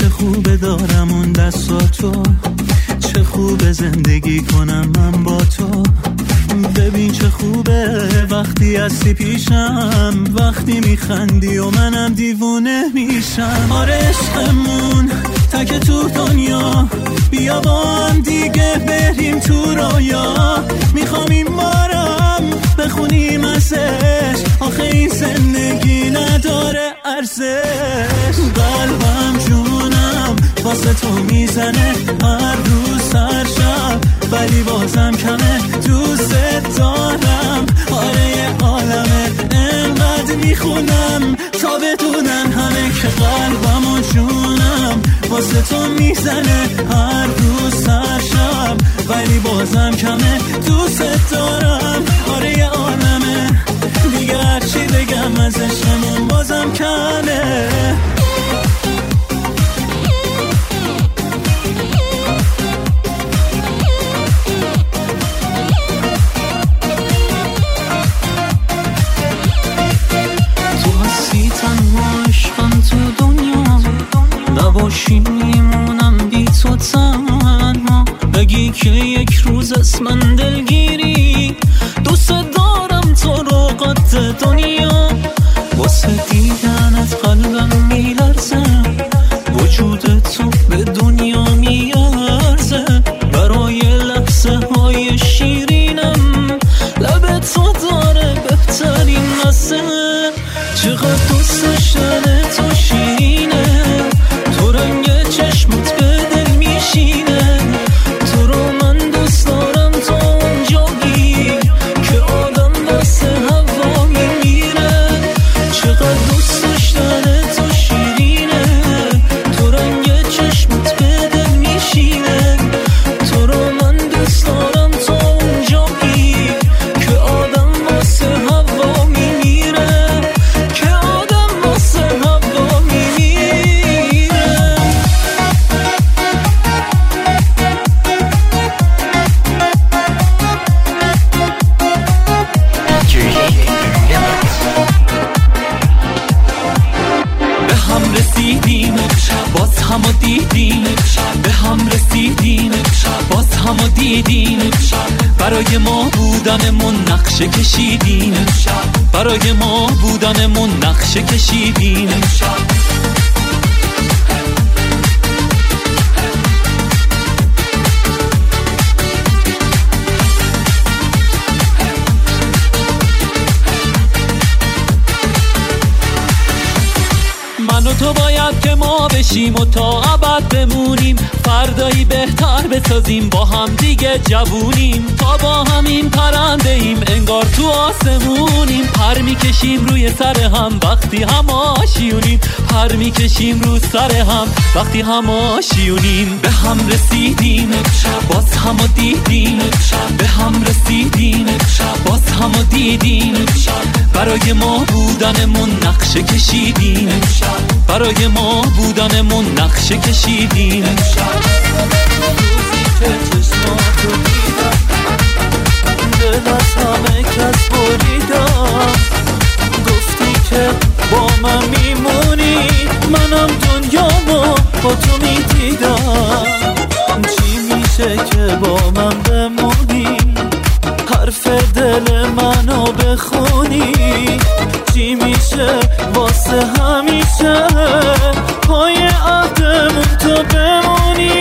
چه خوبه دارم اون دستاتو، چه خوبه زندگی کنم من با تو. ببین چه خوبه وقتی هستی پیشم، وقتی میخندی و منم دیوونه میشم. آره عشقمون تک تو دنیا، بیا با هم دیگه بریم تو رویا. میخوام این بارم بخونیم ازش، آخه این زندگی نداره ارزش. قلبم جونم واسه تو میزنه هر روز هر شب، ولی بازم کمه دوست دارم. آره یه عالمه انقدر میخونم تا بدونن همه که قلبم و جونم واسه تو میزنه هر روز هر شب، ولی بازم کمه دوست دارم. آره یه عالمه دیگه هرچی بگم از عشقمون بازم کمه. نباشی میمونم بی تو تنها، بگی که یک روز از من دلگیری. دوست دارم تو رو قد دنیا، واسه دیدنت قلبم میلرزه، وجود تو به دنیا میارزه. برای لحظه های شیرینم لب تو داره بهترین مزه. چقدر دوستش داره تو شیرینه، تو رنگ چشمت به دل میشینه. تو رو من دوست دارم تا اونجایی که آدم واسه هوا میمیره. چقدر دوستش داره تو شیرینه، تو رنگ چشمت به دل میشینه. تو رو من دوست دارم تا اونجایی که آدم واسه هوا میمیره، که آدم واسه هوا میمیره. به هم رسیدیم باز همو دیدیم، به هم رسیدیم باز همو دیدیم. برای ما بودنمون نقشه کشیدیم، برای ما بودنمون نقشه کشیدیم. من و تو باید که ما بشیم و تا ابد بمونیم، فردایی بهتر بسازیم با هم دیگه جوونیم. تا با همین پرنده ایم انگار تو آسمونیم، پر میکشیم روی سر هم وقتی هم آشیونیم، پر میکشیم رو سر هم وقتی هم آشیونیم. به هم رسیدیم باز همو دیدیم، به هم رسیدیم باز همو دیدیم. برای ما بودنمون نقشه کشیدیم، برای ما بودنمون نقشه کشیدیم. روزی که چشماتو دیدم دل از همه کس بریدم، گفتی که با من میمونی، منم دنیامو با تو میدیدم. چی میشه که با من بمونی، حرف دل منو بخونی؟ چی میشه واسه همیشه پای عهدمون تو بمونی؟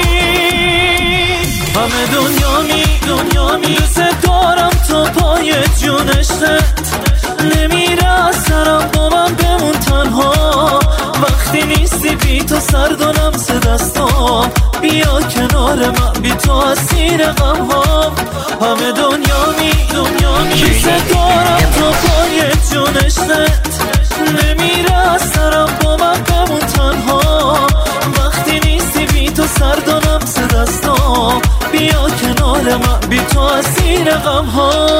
همه دنیا دوست دارم تا پای جونشت، نمیره از سرم با من بمون تنها. وقتی نیستی بی تو سرد و لمس دستام، بیا کنار من بی تو اسیر غم ها. همه دنیا دوست دارم تا پای جونشت، نمیره از سرم با من بمون تنها. وقتی نیستی بی تو سرد و لمس دستام، بیا کنار من بی تو اسیر غم ها.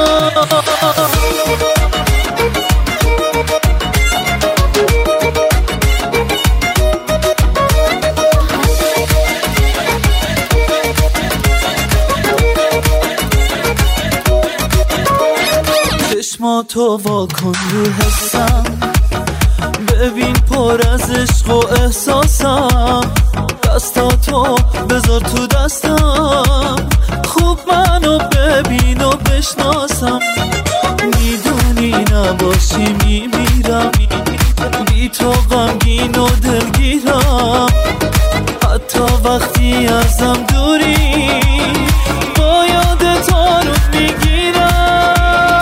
چشماتو وا کن رو حسم، ببین پر از عشق و احساسم، دستاتو بذار تو دستم، خوب منو ببین و بشناسم. میدونی نباشی میمیرم، بی تو غمگین و دلگیرم، حتی وقتی ازم دوری با یاد تو رو میگیرم.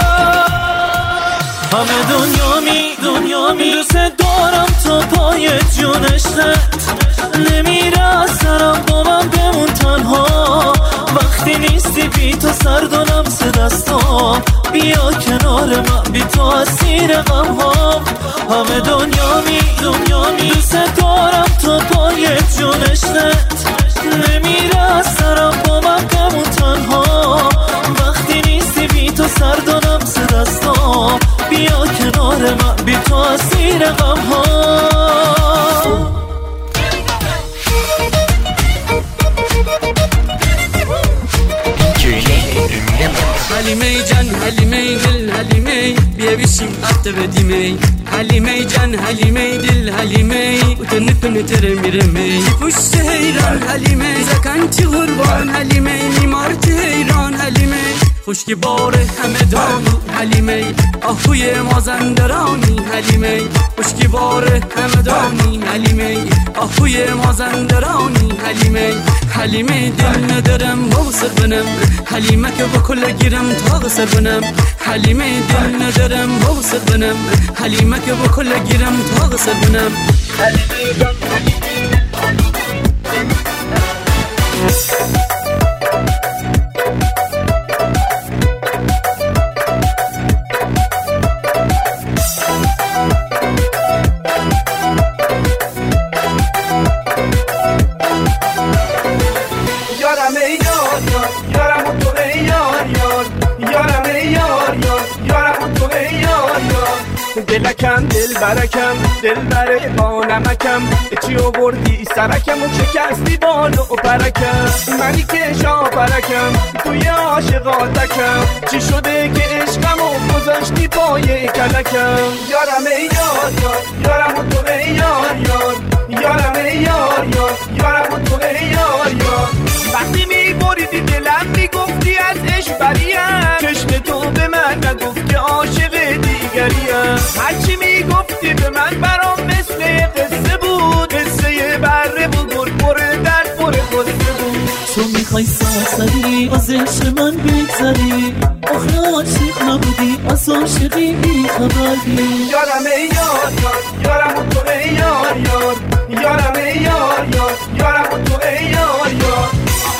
همه دنیا می دوست دارم تا پای جونشت، نمیره از سرم با من بمون تنها، وقتی نیستی بی تو سرد و لمس دستام، بیا کنار من بی تو اسیر غم‌هام. همه دنیا می دوست دارم تا پای جونشت، نمیره از سرم با من بمون تنها، وقتی نیستی بی تو سرد و لمس دستام، بیا کنار من بی تو اسیر غم‌هام. حلیمه جان حلیمه دل حلیمه بیا بشیم ات بدیمه، حلیمه جان حلیمه دل حلیمه و تو نتره میرمه، پشت حیران حلیمه زکنتی قربان حلیمه، میمارت حیران حلیمه، خشکی باره همه دانی حلیمه، آهوی مازندرانی حلیمه، خشکی باره همه دانی حلیمه، آهوی مازندرانی حلیمه، حلیمه دل ندارم بوسر بنم، حلیمه که با کل گیرم تا غسر بنم، حلیمه دل ندارم بوسر بنم، حلیمه که با کل گیرم تا غسر بنم. دلکم دل برکم دل بره با نمکم، چی آوردی سرکم و شکستی بالو و پرکم، منی که شاپرکم توی عاشقاتکم، چی شده که عشقمو گذاشتی پای کلکم. یارم ای یار یار یارم و تو ای یار یار، یارم ای یار یار یارم و تو ای یار یار، وقتی میبریدی دلم میگفتی از عشق بریم، چشم تو به من نگفتی عاشق دیگریم، هرچی میگفتی به من برام مثل قصه بود، قصه بره بود پر درد پر قصه بود. تو میخوای سرسری از عشق من بگذری، آخه عاشق نبودی از عاشقی بیخبری. یارم ای یار یار یارم و تو ای یار یار، یارم ای یار یار یارم و تو ای یار یار.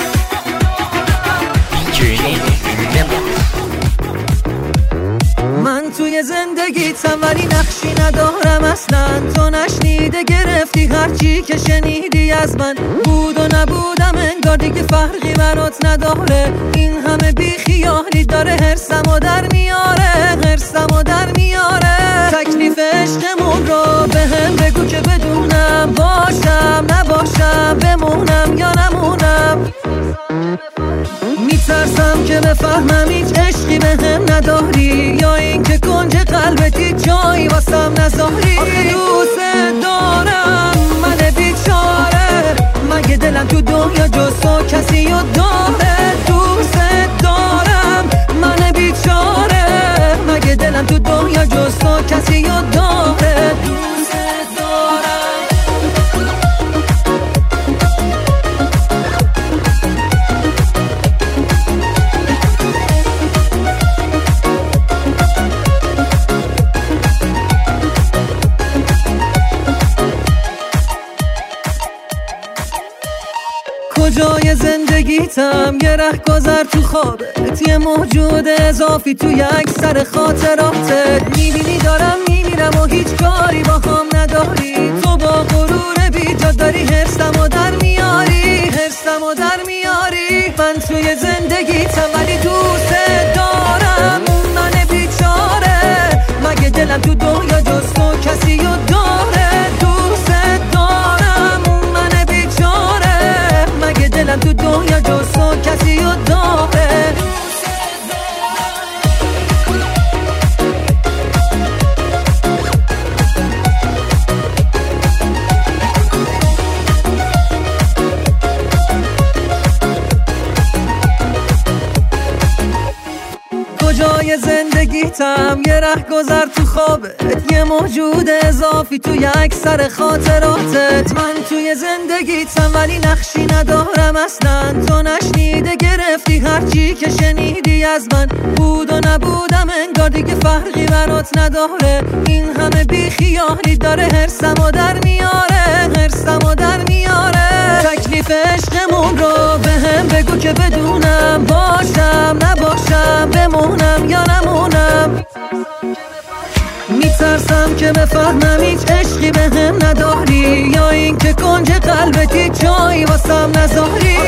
من توی زندگیتم ولی نقشی ندارم اصلا، تو نشنیده گرفتی هرچی که شنیدی از من، بود و نبودم انگار دیگه فرقی برات نداره، این همه بی خیالی داره هرسمو در میاره، هرسمو در میاره. تکلیف عشقمون رو به هم بگو که بدونم، باشم نباشم بمونم یا نمونم، میترسم که بفهمم هیچ عشقی به هم نداری، یا این که کنج قلبتی جایی واسم نذاری. آخه دوست دارم من بیچاره، مگه دلم تو دنیا جز تو کسی رو داره، دوست دارم من بیچاره، مگه دلم تو دنیا جز تو کسی رو داره، دوست دارم. کجای زندگیتم یه رهگذر تو خوابت، یه موجود اضافی تو یک سر خاطراتت، میبینی دارم میمیرم و هیچ کاری با هم نداری، تو با غرور بیجا داری هرسمو در میاری، هرسمو در میاری. من توی زندگیتم ولی دوست دارم من بیچاره، مگه دلم تو دنیا جز تو کسی رو داره، دوست دارم من بیچاره، مگه دلم تو دنیا جز تو کسی رو داره. زندگیتم یه رهگذر تو خوابت، یه موجود اضافی تو یک سر خاطراتت. من توی زندگیتم ولی نقشی ندارم اصلا، تو نشنیده گرفتی هرچی که شنیدی از من. بود و نبودم انگار دیگه فرقی برات نداره، این همه بیخیالی داره هرسمو در میاره، هرسمو در میاره. تکلیف عشقمون رو به هم بگو که بدونم، باشم نباشم، بمونم یا نمونم. میترسم که بفهمم هیچ عشقی به هم نداری، یا این که کنج قلبتی جایی واسم نذاری.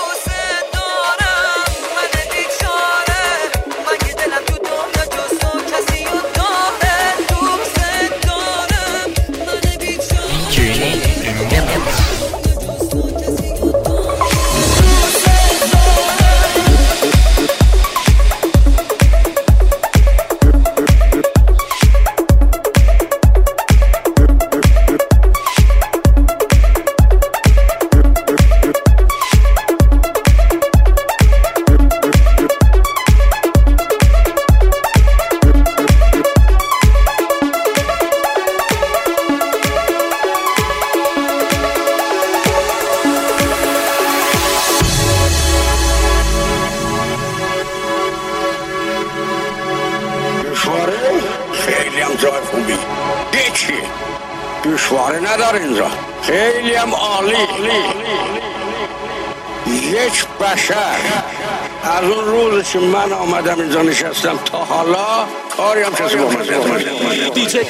خیلی هم جای خوبی، یکی دشواره نداره اینجا، خیلی هم عالی. یک بشر از اون روز که من آمدم اینجا نشستم تا حالا کاری هم کسی با من دیجی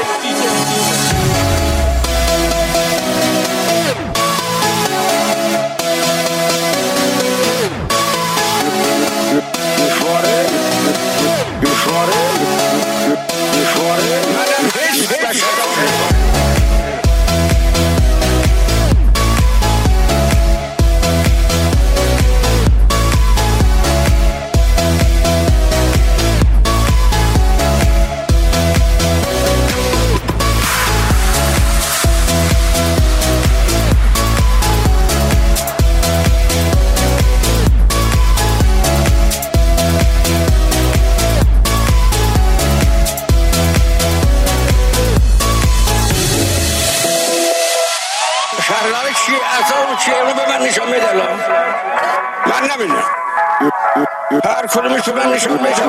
شرلاره چیه؟ اصلا چیه؟ رو به من نشان میده الان من نبینم، هر کدومش به من نشان میده.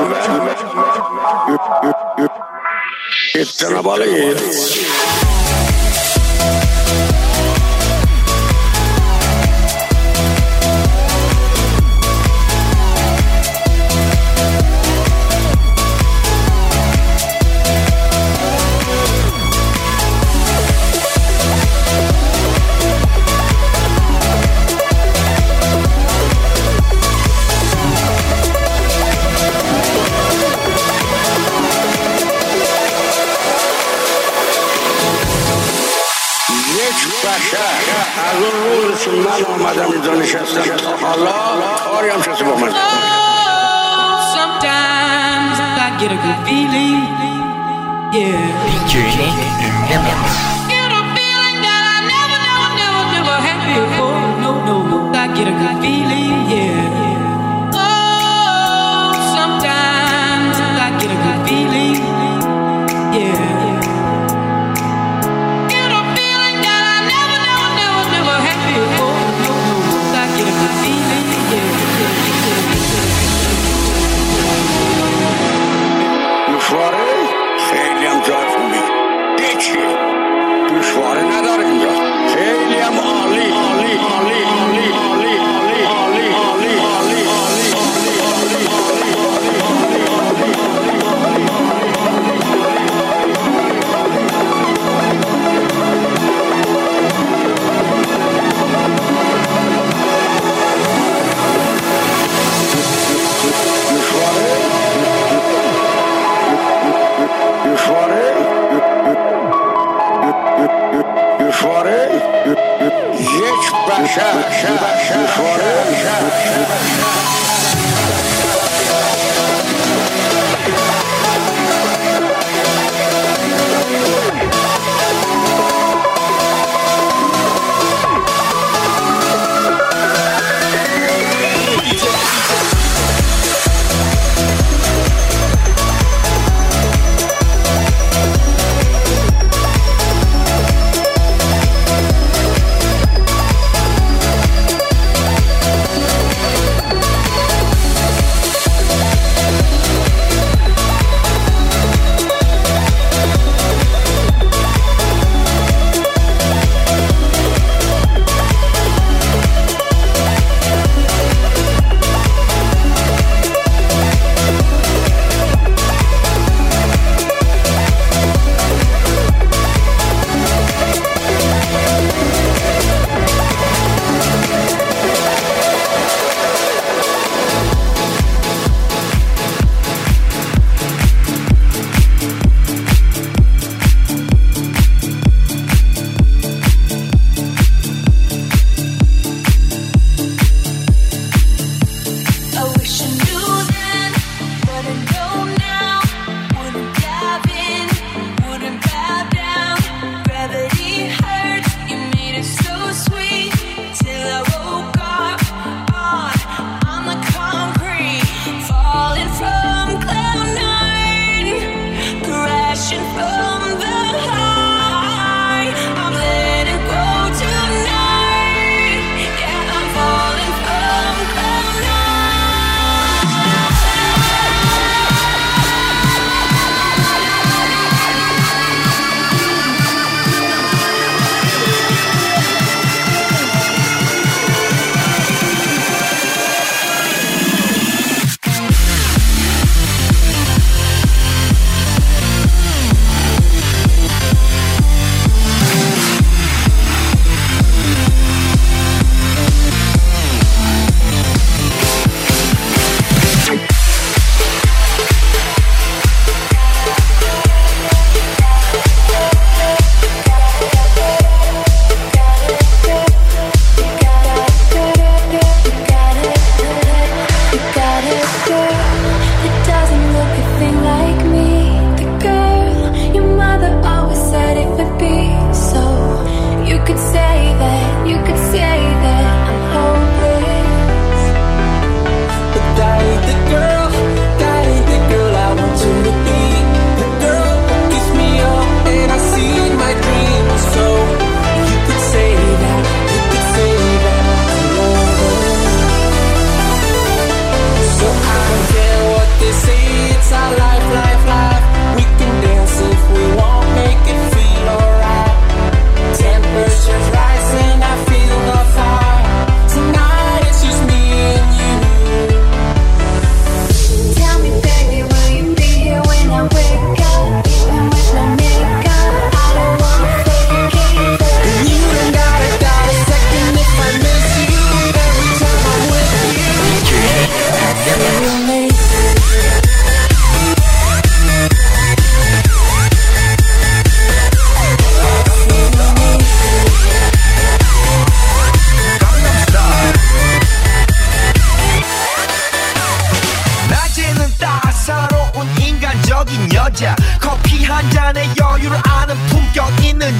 اتنا بالایه از اون روز که من آمدم اینجا نشستم تا حالا کاری هم کسی با من Sometimes I get a good feeling, yeah. Featuring Millions. Get a feeling that I never had before. No, I get a good feeling, yeah. Oh, sometimes I get a good feeling, yeah. دشواره خیلی هم جای خوبی، یکی دشواره نداره اینجا، خیلی هم عالی. یک بشر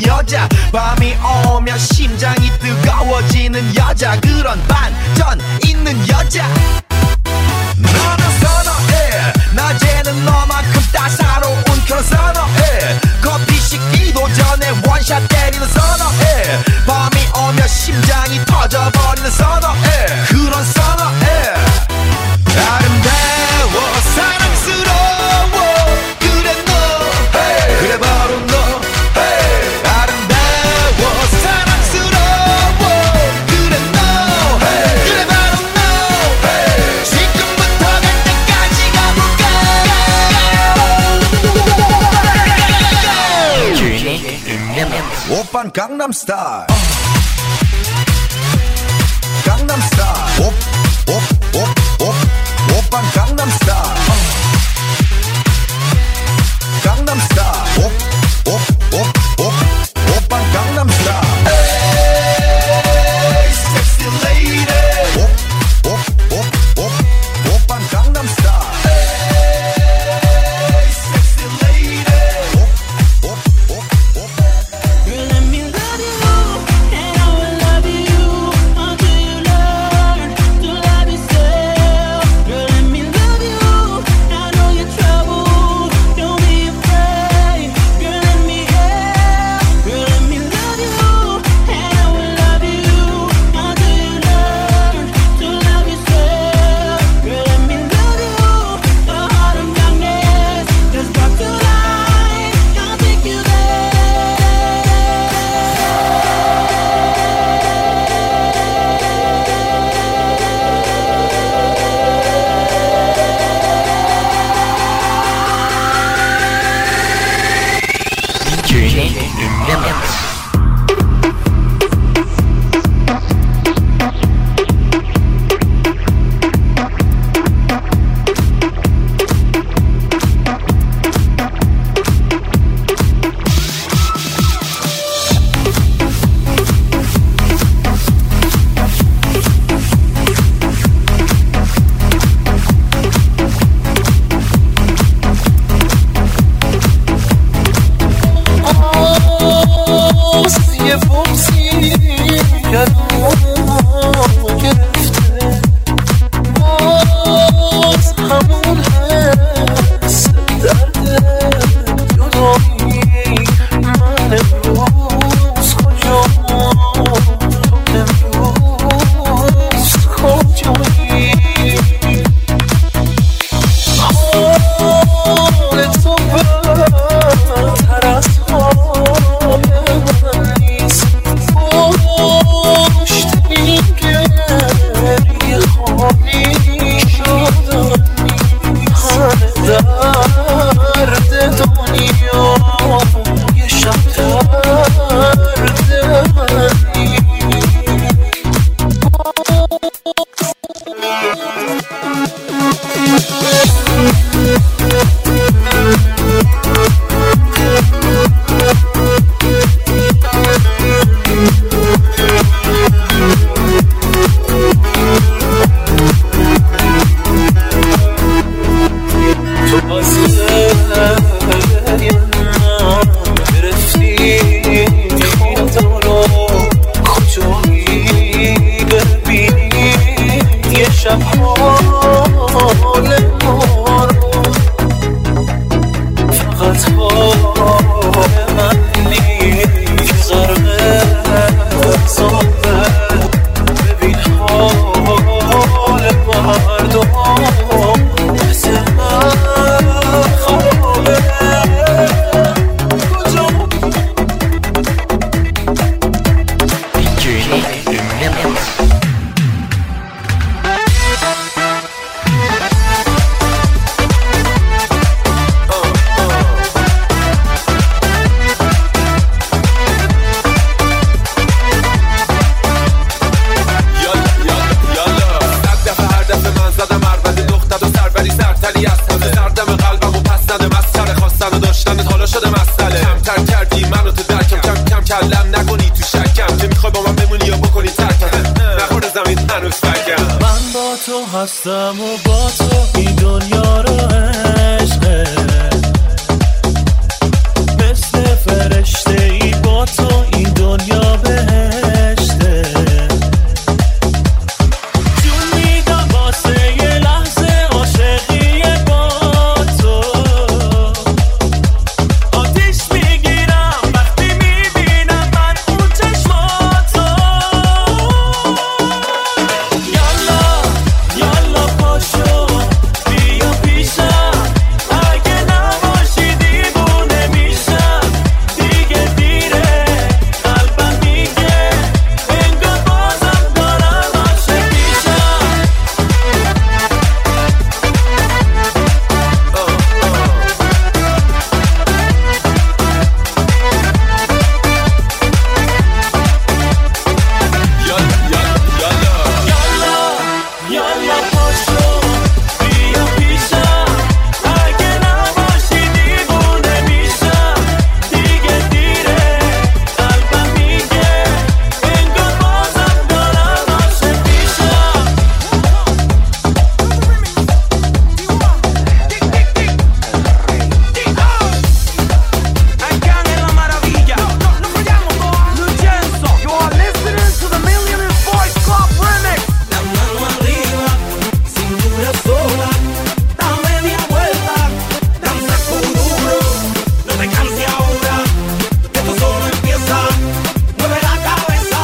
여자 밤이 오면 심장이 뜨거워지는 여자 그런 반전 있는 여자 너는 선어해 낮에는 너만큼 따사로운 그런 선어해 커피 식기도 전에 원샷 때리는 선어해 밤이 오면 심장이 터져버리는 선어해 그런 선어해 아름다워 사랑스러워 그래 너 hey. 그래 바로 너 hey. 아름다워 사랑스러워 그래 너 hey. 그래 바로 너 hey. 지금부터 갈 때까지 가볼까 오빤 강남스타일 강남스타일 오빤 강남스타일 강남스타일 오빤 강남스타일 Hey sexy lady 오빤 강남스타일 Hey sexy lady Girl, let me love you, and I will love you until you learn to love yourself. Girl, let me love you, I know you're troubled, don't be afraid. Girl, let me help. Girl, let me love you, and I will love you until you learn to love yourself. Girl, let me love you, the heart of darkness that's brought to light. I'll take you there. Journey in the mix. یه بغضی گلومو گرفته باز همون حس درد جدایی من امروز کجام تو امروز کجایی حال تو بدتر از حال من نیست پشت این گریه خالی شدم همه درد دنیا یه شب درد منی تو بازیه گرفتی خدا رو کجایی ببینی یه شب حال ما رو فقط حال من نیست ضربه زابه ببین حال مردم مثل من خرابه کجا Journey in the mix. تو هستم و با تو این دنیا رو عشقه مثل فرشته ای با با تو این دنیا بهشته. جون میدم واسه یه لحظه عاشقی با تو. آتیش میگیرم وقتی میبینم من اون چشماتو. یالا یالا پاشو بیا پیشم، اگه نباشی دیوونه میشم. دیگه دیره قلبم میگه انگار بازم دارم عاشق میشم. یالا پاشو بیا پیشم، اگه نباشی دیوونه میشم. دیگه دیره قلبم میگه انگار بازم دارم عاشق میشم. Acá en la maravilla, Lucenzo. You are listening to the Millionaires Boys Club remix. La mano arriba, cintura sola, da media vuelta, danza duro, no te canses ahora, que esto solo empieza. Mueve la cabeza,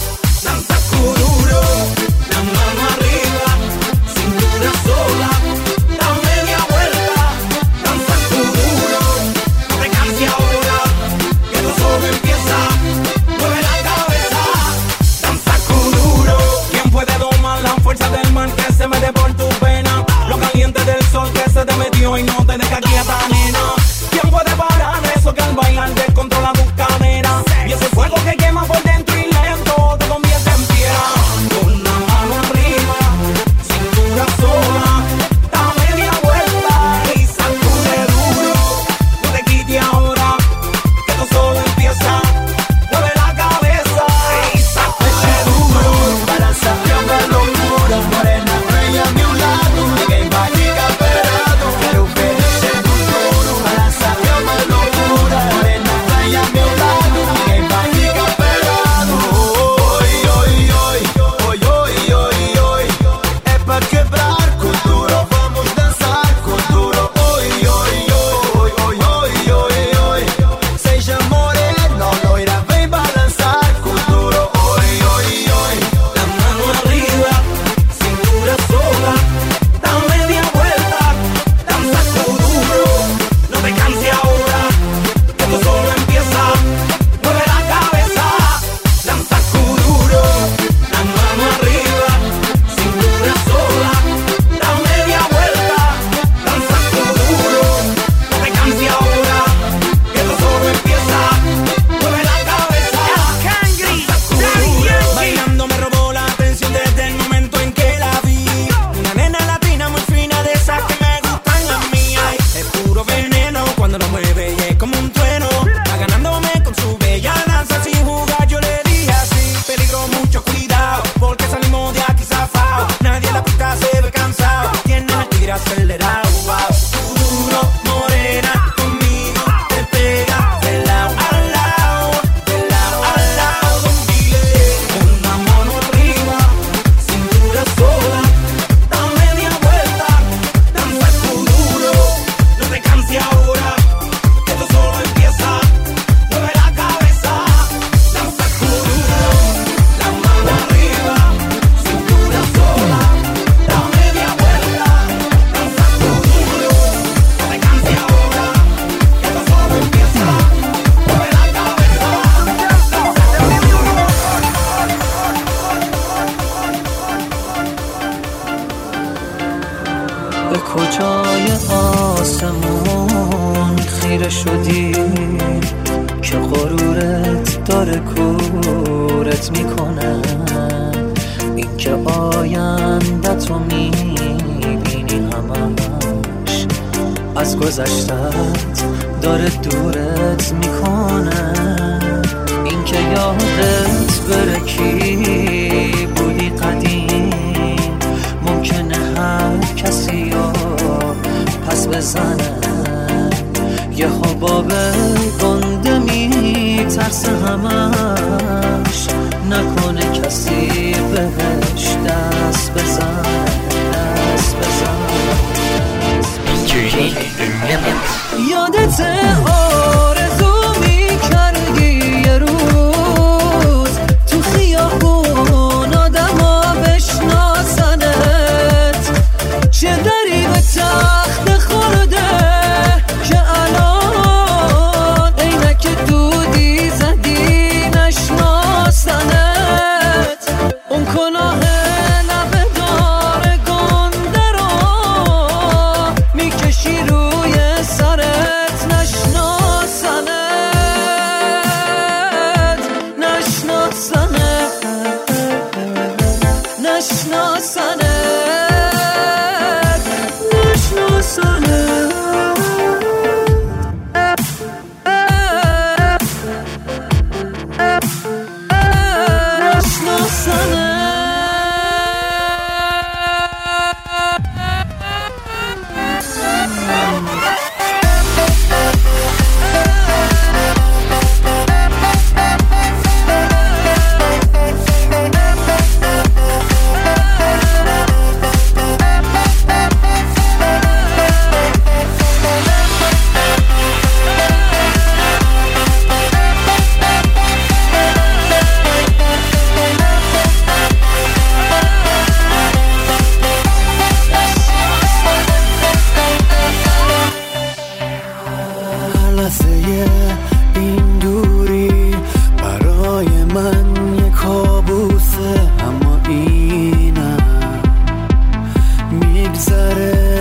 danza duro. La mano arriba, cintura sola, da media vuelta, danza duro, no te canses ahora, que esto solo empieza. Mueve la cabeza, danza duro. ¿Quién puede domar la fuerza del mar que se mete por tu pena? Lo caliente del sol que se te metió y no te deja quieta, nena. ¿Quién puede parar eso que al bailar descontrola tus caderas? Y ese fuego que quema por dentro y lento te convierte en piedra. Con la mano arriba, cintura sola, da media vuelta y sacude duro. No te quites ahora, que esto solo empieza. Mueve la cabeza y sacude duro. Para sacarme locura, morena, bella a mi lado, que mágica esperado, quiero ver ese futuro. Para sacarme locura, morena, bella a mi lado, que mágica esperado. Hoy, hoy, hoy, hoy, hoy, hoy, hoy, es para quebrar con duro, vamos a danzar con duro. Hoy, hoy, hoy, hoy, hoy, hoy, hoy, seja morena, loira, vem balançar com duro. Hoy, hoy, hoy. La mano arriba, cintura sola, da media vuelta, danza duro. No te canses ahora, que esto solo empieza. Mueve la cabeza, danza duro. La mano arriba, cintura sola, da media vuelta, danza duro. No te canses ahora, que esto solo empieza. Mueve la cabeza, danza duro. Bailando me robó la atención desde el momento en que la vi. Una nena latina muy fina de esas que me gustan a mí. Ay, es puro veneno cuando lo mueve y es como un trueno. Va ganándome con su bella danza sin jugar, yo le dije así. Peligro, mucho cuidado, porque salimos de aquí zafao. Nadie en la pista se ve cansado, tiene el tigre acelerado. Wow. Duro, morena, conmigo te pega de lado a lado, de lado a lado, don Dile. Con la mano arriba, cintura sola, da media vuelta, danza duro. No te canses ahora, que esto solo empieza. Mueve la cabeza, danza duro. La mano arriba, cintura sola, da media vuelta, danza duro. No te canses ahora, que esto solo empieza. Mueve la cabeza, danza duro. به کجای آسمون خیره شدی که غرورت داره کورت میکنه. این که آینده‌تو میبینی همش از گذشتت داره دورت میکنه. این که یادت بره کی بودی قدیم، ممکنه هر کسی رو پس بزنه. یه حباب گنده میتنه ترس همش نکنه کسی بهش دست بزن. یادت آرزو میکردی یه روز تو خیابون آدم ها بشناسنت، چه دری به تخت خورده که الان عینک دودی زدی نشناسنت. اون کلاه لبه دار گنده رو میکشی روی سرت نشناسنت. این دوری برای من یه کابوسه، اما اینم میگذره.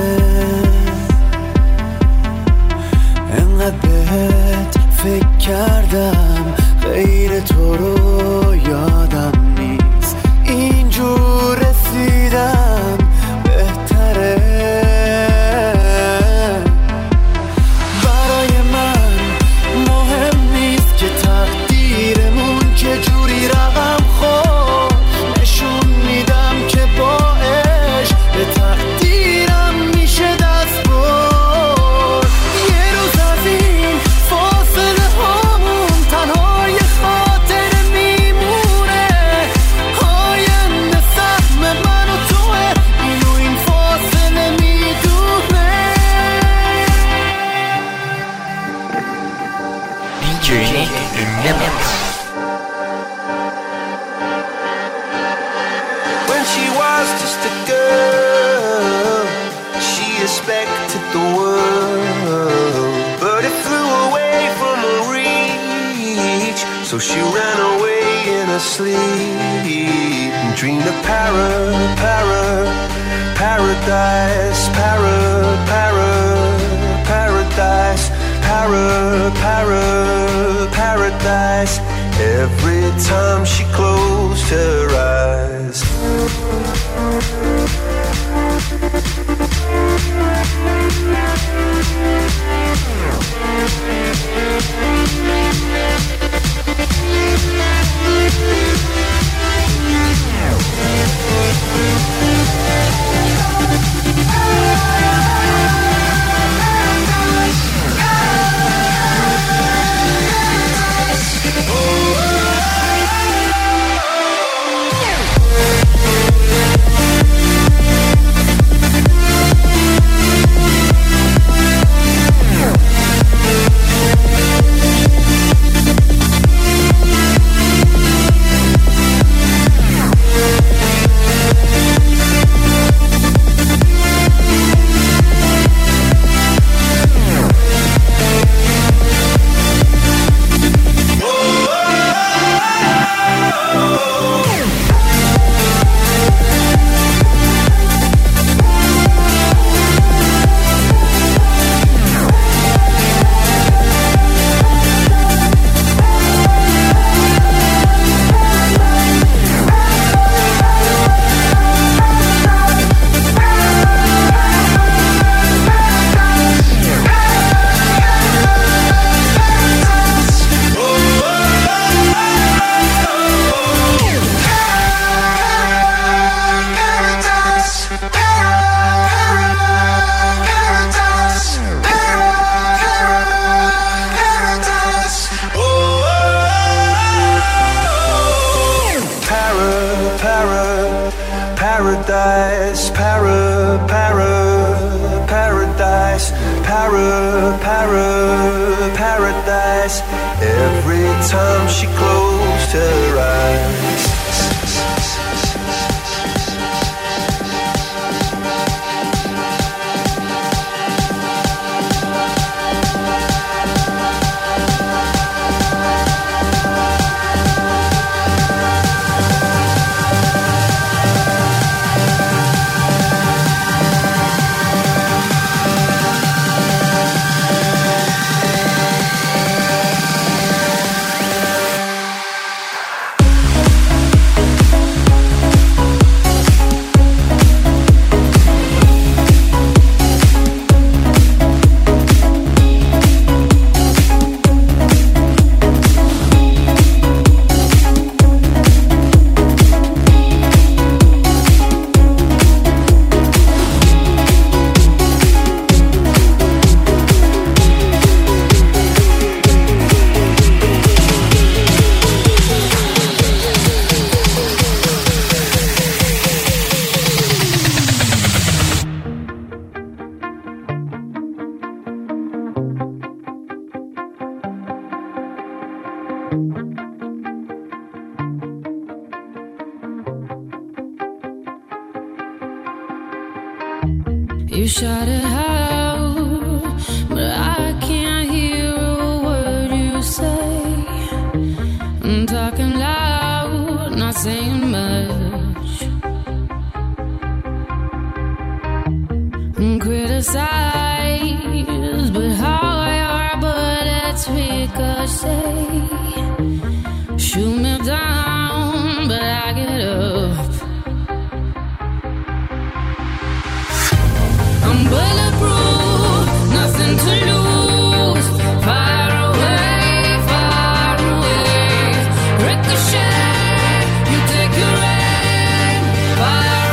انقدر بهت فکر کردم غیر تو رو یادم نیست، اینجور رسیدم بهتره. When she was just a girl, she expected the world, but it flew away from her reach. So she ran away in her sleep and dreamed of paradise, paradise, paradise. Every time she closed her eyes. paradise, paradise, paradise. Every time she closed her eyes. You shout it out, but I can't hear a word you say. I'm talking loud, not saying much. Criticize, but how your bullets ricochet. Shoot me down, but I get up. I'm bulletproof, nothing to lose. Far away, ricochet. You take your aim. Far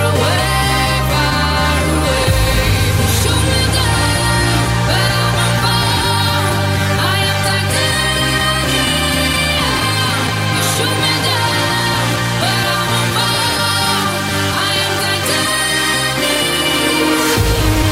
away. Shoot me down, but I won't fall. I am titanium. You shoot me down, but I won't fall. I am titanium.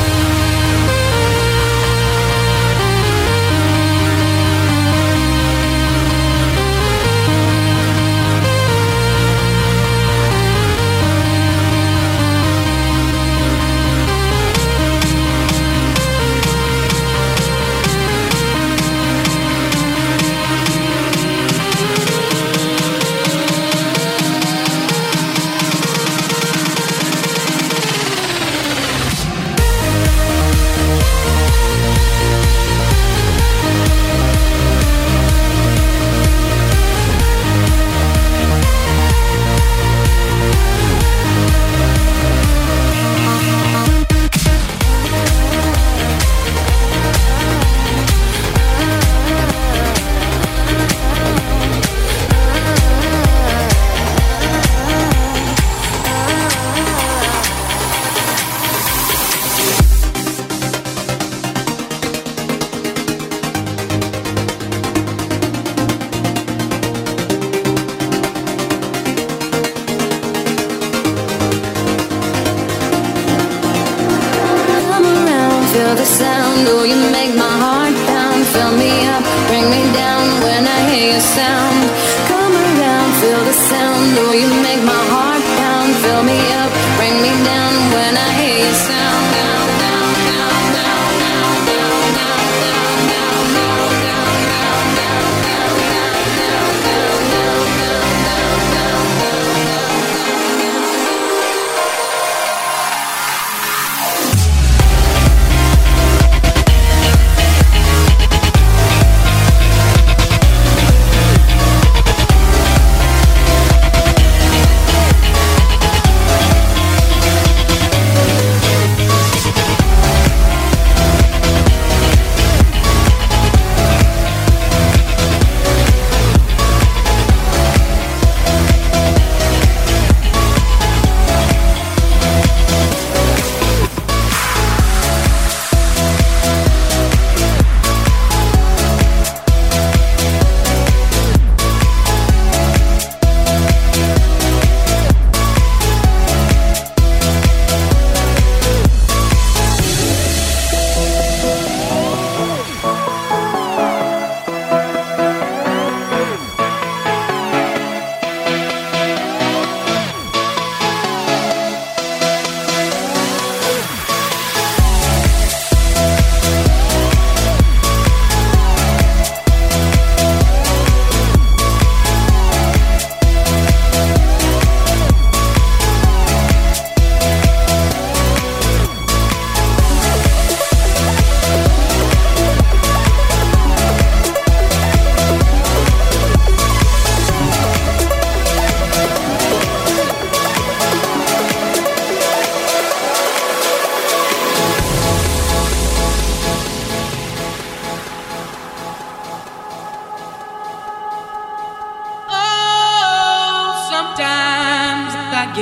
Feel the sound, oh you make my heart pound. Fill me up, bring me down when I hear your sound. Come around, feel the sound, oh you make my heart pound. Fill me up, bring me down when I hear your sound.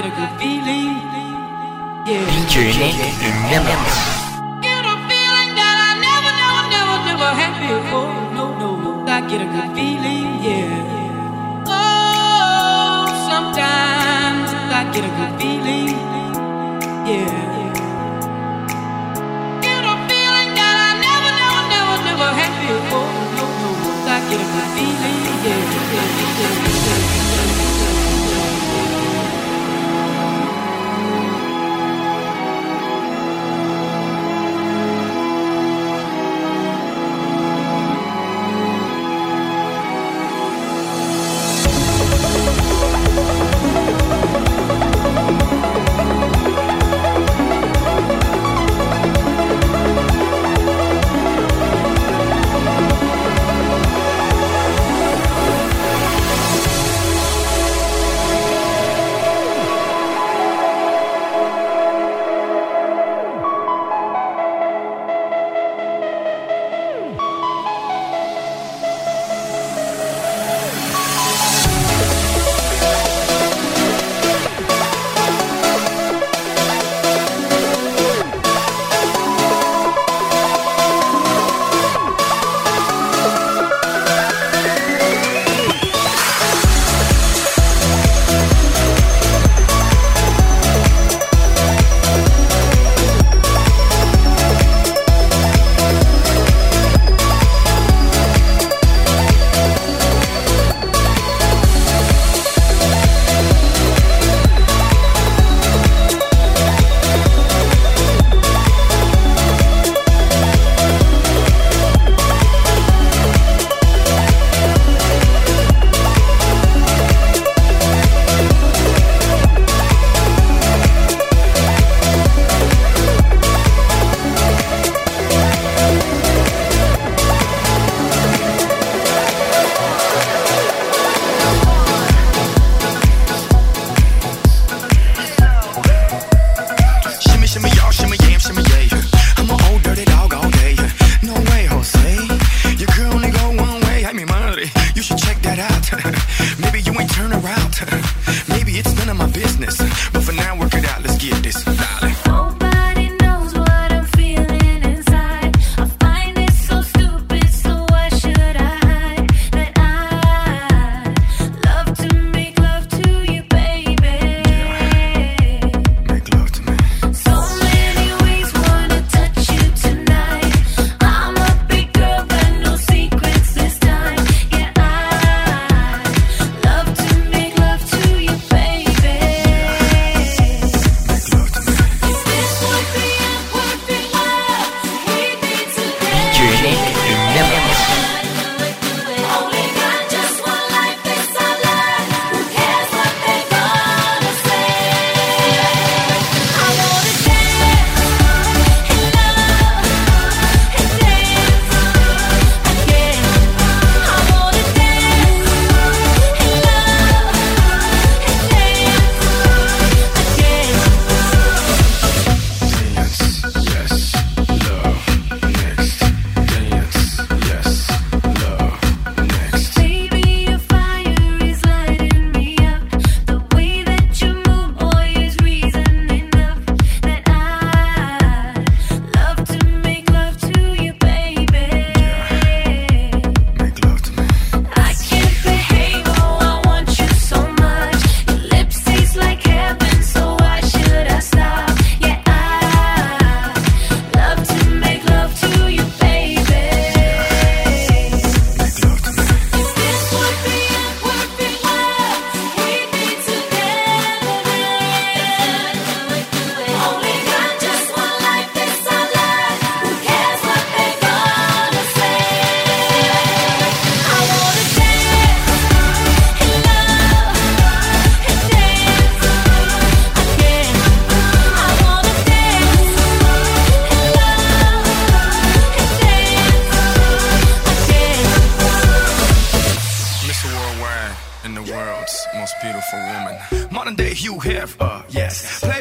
get a good feeling. Yeah. DJ Nick in the mix. Get a feeling that I never had before. No, I get a good feeling. Yeah. Oh, sometimes I get a good feeling. Yeah. Get a feeling that I never had before. No, I get a good feeling. Yeah.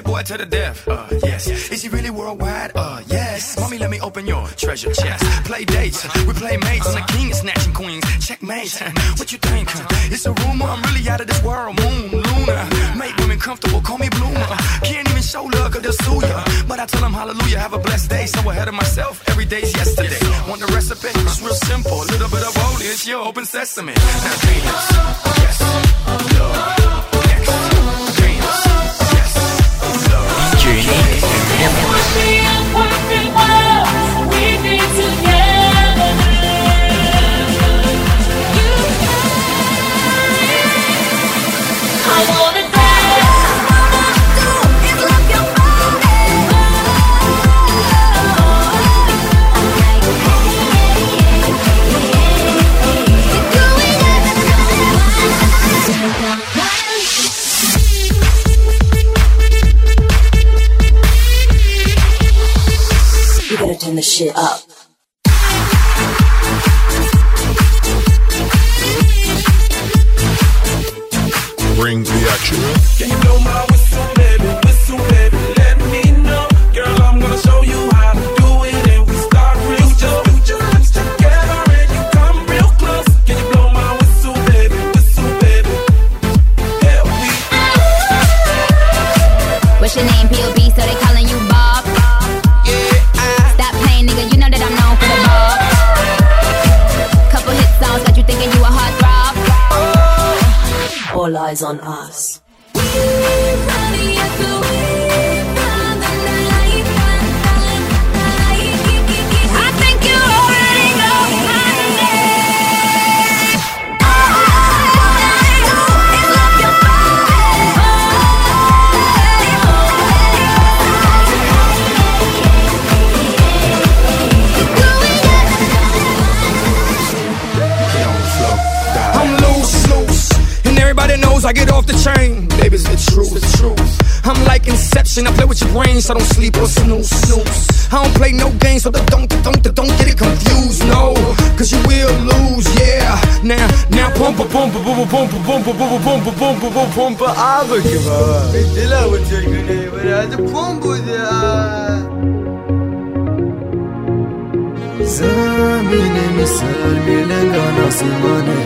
boy to the death. Yes. Is he really worldwide? Yes. Mommy, let me open your treasure chest. Play dates, we play mates. I'm the king of snatching queens. Checkmate. What you think? It's a rumor. I'm really out of this world. Moon, Luna. Make women comfortable. Call me Bloomer. Can't even show love 'cause they'll sue ya. But I tell them hallelujah. Have a blessed day. So ahead of myself. Every day's yesterday. Want the recipe? It's real simple. A little bit of holy. It's your open sesame. Now dance. Yes. Love. Turn the shit up. Bring the action. Can you blow my whistle, baby? Whistle, baby, let me know. Girl, I'm gonna show you how to do it, and we start real slow. Put your lips together and you come real close. Can you blow my whistle, baby? Whistle, baby. Yeah, we. What's your name, P.O.B.? So they calling you Bob? Stop playing, nigga, you know that I'm known for the ball. Couple hit songs got you thinking you a heartthrob. All eyes on us. I think you already know my name. I'm loose, and everybody knows I get off the chain. Baby's the truth. I'm like Inception, I play with your brain, so don't sleep or snooze. I don't play no games, so don't get it confused, no, 'cause you will lose, yeah. Now pump abi gibi. Dile vuracak güney, hadi pump ya. Zamine misal bilen nasibane.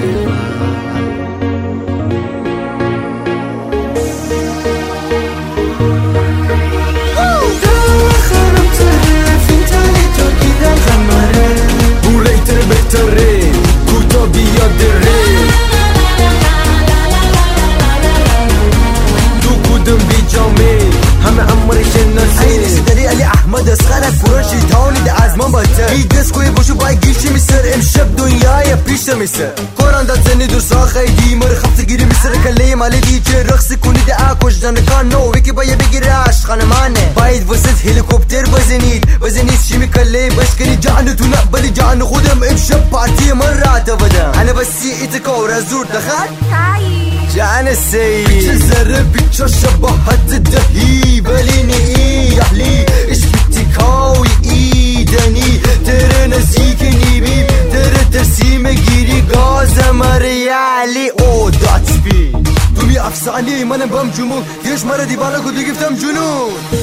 همه عمري شناسي عيني سدري علي احمد اسخنك فرشي تاوني ده azman batar İyi diskoyu boşu bay girişi misir امشب dünyaya پیشتر misir قرآن داد زنی دور ساخه دیمر خبت گیری misir کلیم علی دیجی رقص کنی ده اکوش جانکان نو وکی باید بگیره عشقان مانه باید وسط هلیکوپتر بزنید شیمی کلی بشکنی جانتو نقبلی جان خودم امشب پارتی من رات بدم انا بسی ایتکا و رزور دخل جان السيد تزرب بيتشا شبهت الدهي باليني يحلي ايش بتكاوي ايدني ترى نسيكني بيب ترى ترسيم جيري غاز مريالي او دات سبيد دومي افساني من بام جنون ليش مرة دي بالك ودي جفتم جنون